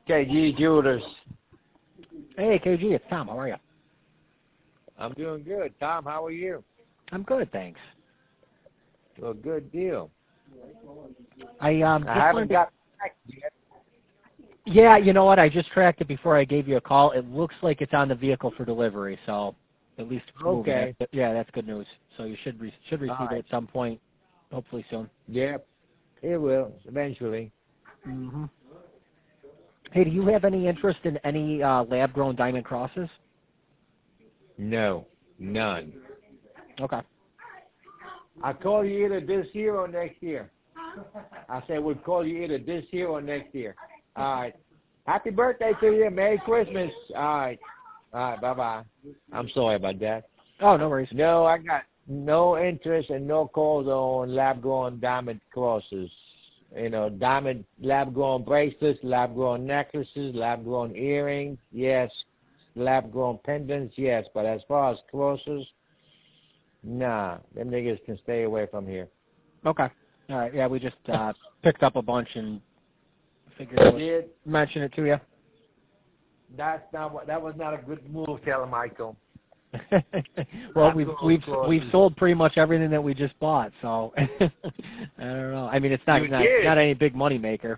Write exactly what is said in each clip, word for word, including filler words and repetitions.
K G Jewelers. Hey, K G, it's Tom. How are you? I'm doing good. Tom, how are you? I'm good, thanks. Well, good deal. I um. I Just haven't wanted to, got back yet. yeah, you know what? I just tracked it before I gave you a call. It looks like it's on the vehicle for delivery, so at least it's moving. Okay. That's- yeah, that's good news. So you should re- should receive All it right. at some point, hopefully soon. Yep. It will, eventually. Mm-hmm. Hey, do you have any interest in any uh, lab-grown diamond crosses? No, none. Okay. I'll call you either this year or next year. I said we'll call you either this year or next year. All right. Happy birthday to you. Merry Christmas. All right. All right. Bye-bye. I'm sorry about that. Oh, no worries. No, I got no interest and no calls on lab-grown diamond crosses. You know, diamond lab-grown bracelets, lab-grown necklaces, lab-grown earrings, yes. Lab-grown pendants, yes. But as far as crosses, nah. Them niggas can stay away from here. Okay. All right. Yeah, we just uh, picked up a bunch and figured I I would did. mention it to you. That's not what. That was not a good move, tell Michael. Well, we've Lab-grown we've crosses. we've sold pretty much everything that we just bought, so I don't know. I mean, it's not You not, did. not any big money maker.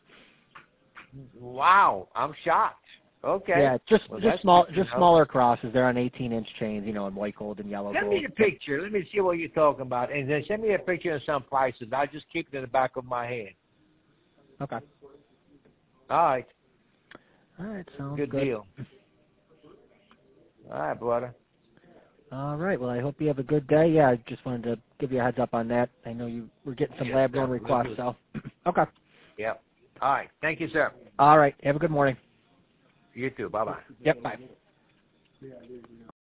Wow, I'm shocked. Okay. Yeah, just Well, just that's small good to just know. smaller crosses. They're on eighteen inch chains, you know, in white gold and yellow Send gold. me a picture. Let me see what you're talking about, and then send me a picture of some prices. I'll just keep it in the back of my head. Okay. All right. All right, sounds Good, good. deal. All right, brother. All right. Well, I hope you have a good day. Yeah, I just wanted to give you a heads up on that. I know you were getting some Yes, lab sir. grown Will requests, do. so okay. Yep. All right. Thank you, sir. All right. Have a good morning. You too. Bye-bye. Yep. Bye.